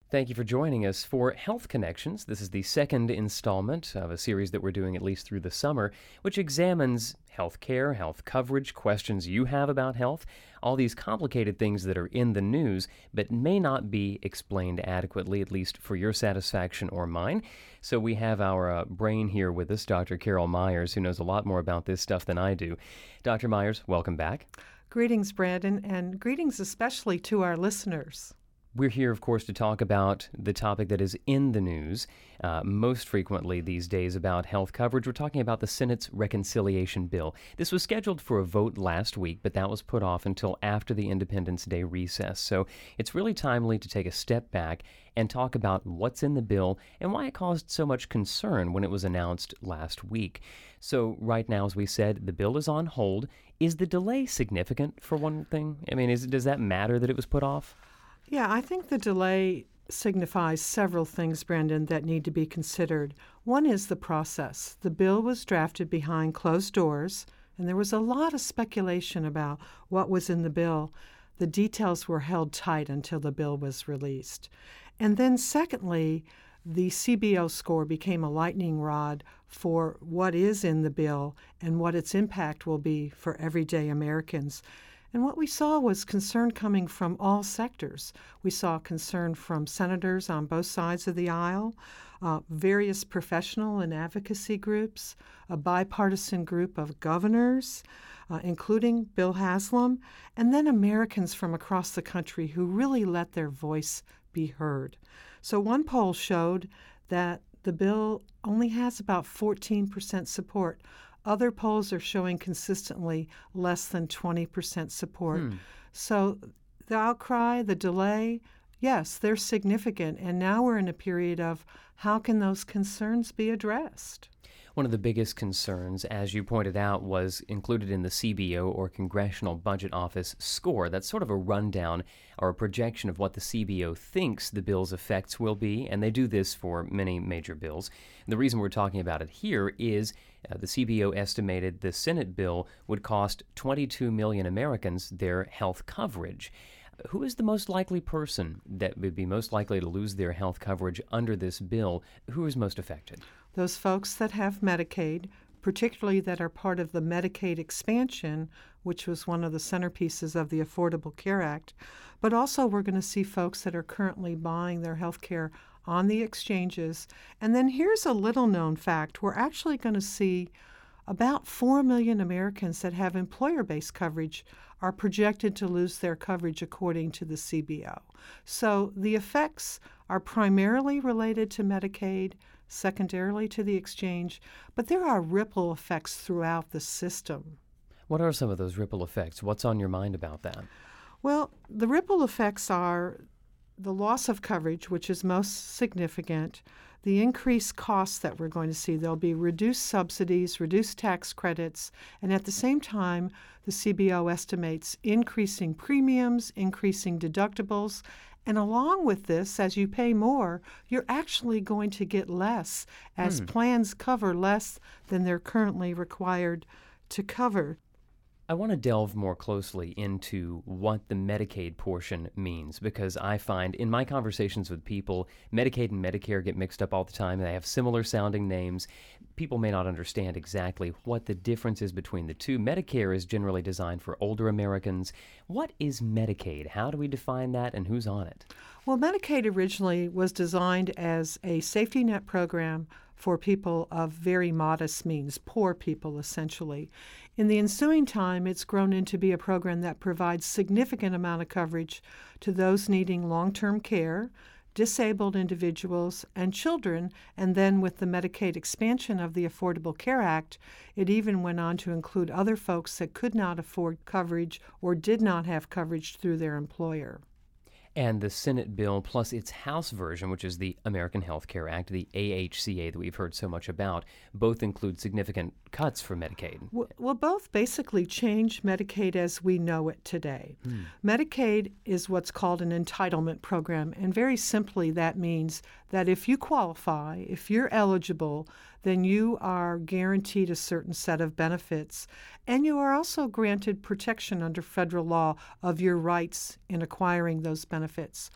Thank you for joining us for Health Connections. This is the second installment of a series that we're doing at least through the summer, which examines health care, health coverage, questions you have about health, all these complicated things that are in the news but may not be explained adequately, at least for your satisfaction or mine. So we have our brain here with us, Dr. Carol Myers, who knows a lot more about this stuff than I do. Dr. Myers, welcome back. Greetings, Brandon, and greetings especially to our listeners. We're here, of course, to talk about the topic that is in the news most frequently these days about health coverage. We're talking about the Senate's reconciliation bill. This was scheduled for a vote last week, but that was put off until after the Independence Day recess. So it's really timely to take a step back and talk about what's in the bill and why it caused so much concern when it was announced last week. So right now, as we said, the bill is on hold. Is the delay significant, for one thing? I mean, does that matter that it was put off? Yeah, I think the delay signifies several things, Brandon, that need to be considered. One is the process. The bill was drafted behind closed doors, and there was a lot of speculation about what was in the bill. The details were held tight until the bill was released. And then secondly, the CBO score became a lightning rod for what is in the bill and what its impact will be for everyday Americans. And what we saw was concern coming from all sectors. We saw concern from senators on both sides of the aisle, various professional and advocacy groups, a bipartisan group of governors, including Bill Haslam, and then Americans from across the country who really let their voice be heard. So one poll showed that the bill only has about 14% support. Other polls are showing consistently less than 20% support. So the outcry, the delay, yes, they're significant. And now we're in a period of how can those concerns be addressed? One of the biggest concerns, as you pointed out, was included in the CBO, or Congressional Budget Office, score. That's sort of a rundown or a projection of what the CBO thinks the bill's effects will be, and they do this for many major bills. And the reason we're talking about it here is the CBO estimated the Senate bill would cost 22 million Americans their health coverage. Who is the most likely person that would be most likely to lose their health coverage under this bill? Who is most affected? Those folks that have Medicaid, particularly that are part of the Medicaid expansion, which was one of the centerpieces of the Affordable Care Act. But also we're going to see folks that are currently buying their health care on the exchanges. And then here's a little-known fact. We're actually going to see about 4 million Americans that have employer-based coverage are projected to lose their coverage according to the CBO. So the effects are primarily related to Medicaid, secondarily to the exchange, but there are ripple effects throughout the system. What are some of those ripple effects? What's on your mind about that? Well, the ripple effects are the loss of coverage, which is most significant, the increased costs that we're going to see. There'll be reduced subsidies, reduced tax credits, and at the same time, the CBO estimates increasing premiums, increasing deductibles, and along with this, as you pay more, you're actually going to get less as plans cover less than they're currently required to cover. I want to delve more closely into what the Medicaid portion means, because I find in my conversations with people, Medicaid and Medicare get mixed up all the time. They have similar sounding names. People may not understand exactly what the difference is between the two. Medicare is generally designed for older Americans. What is Medicaid? How do we define that, and who's on it? Well, Medicaid originally was designed as a safety net program for people of very modest means, poor people essentially. In the ensuing time, it's grown into be a program that provides significant amount of coverage to those needing long-term care, disabled individuals, and children. And then with the Medicaid expansion of the Affordable Care Act, it even went on to include other folks that could not afford coverage or did not have coverage through their employer. And the Senate bill plus its House version, which is the American Health Care Act, the AHCA that we've heard so much about, both include significant cuts for Medicaid. Well, both basically change Medicaid as we know it today. Medicaid is what's called an entitlement program, and very simply that means that if you qualify, if you're eligible, then you are guaranteed a certain set of benefits, and you are also granted protection under federal law of your rights in acquiring those benefits.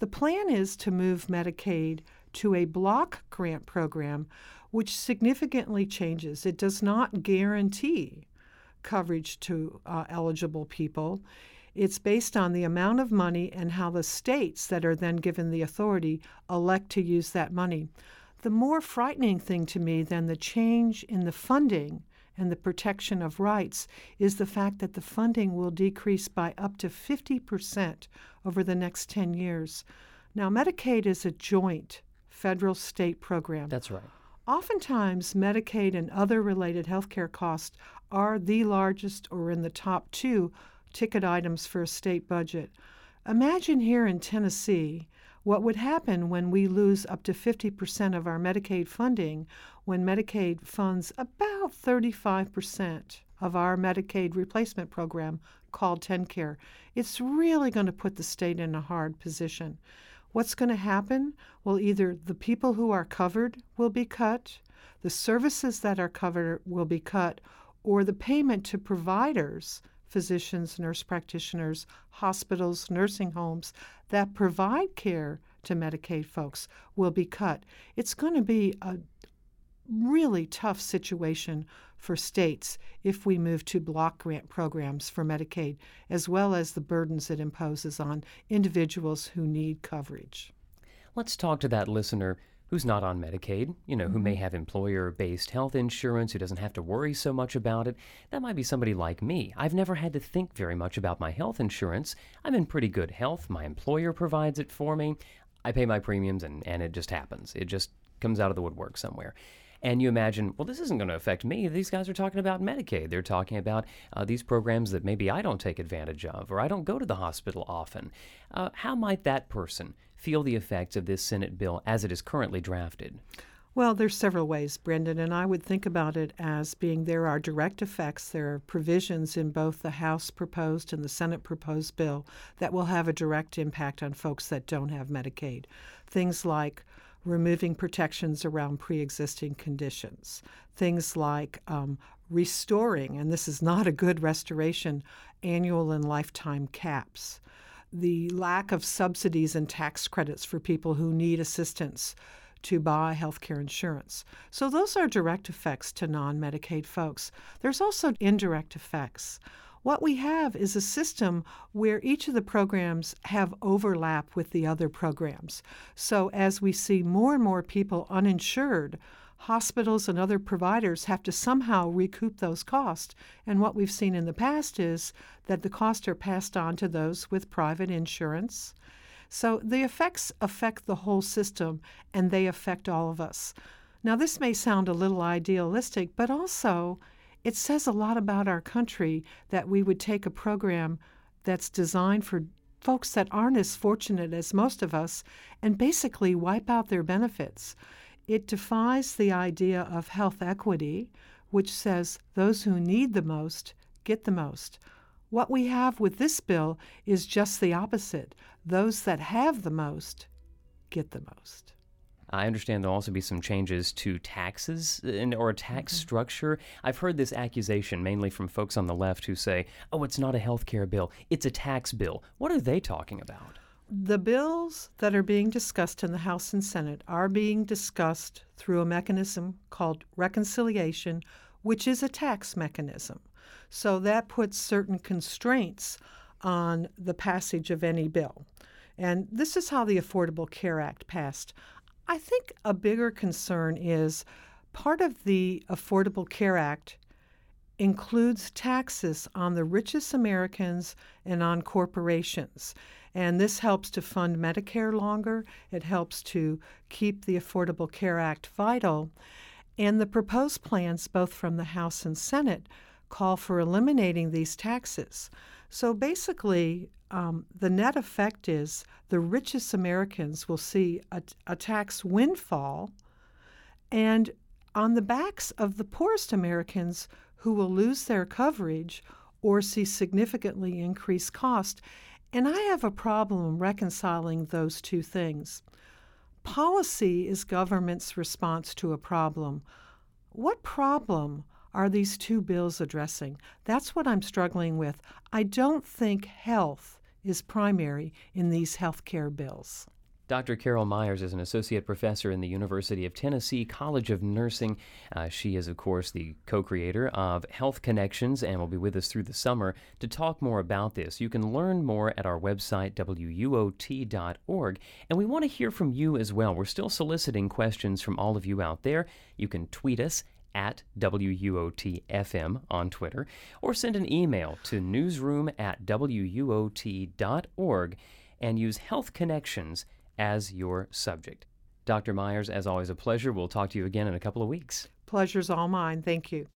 The plan is to move Medicaid to a block grant program, which significantly changes. It does not guarantee coverage to eligible people. It's based on the amount of money and how the states that are then given the authority elect to use that money. The more frightening thing to me than the change in the funding and the protection of rights is the fact that the funding will decrease by up to 50% over the next 10 years. Now, Medicaid is a joint federal-state program. That's right. Oftentimes, Medicaid and other related health care costs are the largest or in the top 2 ticket items for a state budget. Imagine here in Tennessee what would happen when we lose up to 50% of our Medicaid funding, when Medicaid funds about 35% of our Medicaid replacement program called TennCare. It's really going to put the state in a hard position. What's going to happen? Well, either the people who are covered will be cut, the services that are covered will be cut, or the payment to providers, physicians, nurse practitioners, hospitals, nursing homes that provide care to Medicaid folks will be cut. It's going to be a really tough situation for states if we move to block grant programs for Medicaid, as well as the burdens it imposes on individuals who need coverage. Let's talk to that listener who's not on Medicaid, who may have employer-based health insurance, who doesn't have to worry so much about it. That might be somebody like me. I've never had to think very much about my health insurance. I'm in pretty good health. My employer provides it for me. I pay my premiums, and it just happens. It just comes out of the woodwork somewhere. And you imagine, well, this isn't going to affect me. These guys are talking about Medicaid. They're talking about these programs that maybe I don't take advantage of, or I don't go to the hospital often. How might that person feel the effects of this Senate bill as it is currently drafted? Well, there's several ways, Brendan, and I would think about it as being there are direct effects. There are provisions in both the House proposed and the Senate proposed bill that will have a direct impact on folks that don't have Medicaid. Things like removing protections around pre-existing conditions, things like restoring, and this is not a good restoration, annual and lifetime caps, the lack of subsidies and tax credits for people who need assistance to buy health care insurance. So those are direct effects to non-Medicaid folks. There's also indirect effects. What we have is a system where each of the programs have overlap with the other programs. So as we see more and more people uninsured, hospitals and other providers have to somehow recoup those costs. And what we've seen in the past is that the costs are passed on to those with private insurance. So the effects affect the whole system, and they affect all of us. Now, this may sound a little idealistic, but also it says a lot about our country that we would take a program that's designed for folks that aren't as fortunate as most of us and basically wipe out their benefits. It defies the idea of health equity, which says those who need the most get the most. What we have with this bill is just the opposite. Those that have the most get the most. I understand there'll also be some changes to taxes or a tax structure. I've heard this accusation mainly from folks on the left who say, oh, it's not a health care bill, it's a tax bill. What are they talking about? The bills that are being discussed in the House and Senate are being discussed through a mechanism called reconciliation, which is a tax mechanism. So that puts certain constraints on the passage of any bill. And this is how the Affordable Care Act passed. I think a bigger concern is part of the Affordable Care Act includes taxes on the richest Americans and on corporations. And this helps to fund Medicare longer. It helps to keep the Affordable Care Act vital. And the proposed plans, both from the House and Senate, call for eliminating these taxes. So basically, the net effect is the richest Americans will see a tax windfall, and on the backs of the poorest Americans who will lose their coverage or see significantly increased cost. And I have a problem reconciling those two things. Policy is government's response to a problem. What problem are these two bills addressing? That's what I'm struggling with. I don't think health is primary in these health care bills. Dr. Carol Myers is an associate professor in the University of Tennessee College of Nursing. She is, of course, the co-creator of Health Connections and will be with us through the summer to talk more about this. You can learn more at our website, wuot.org, and we want to hear from you as well. We're still soliciting questions from all of you out there. You can tweet us at WUOT-FM on Twitter, or send an email to newsroom@wuot.org and use Health Connections as your subject. Dr. Myers, as always, a pleasure. We'll talk to you again in a couple of weeks. Pleasure's all mine. Thank you.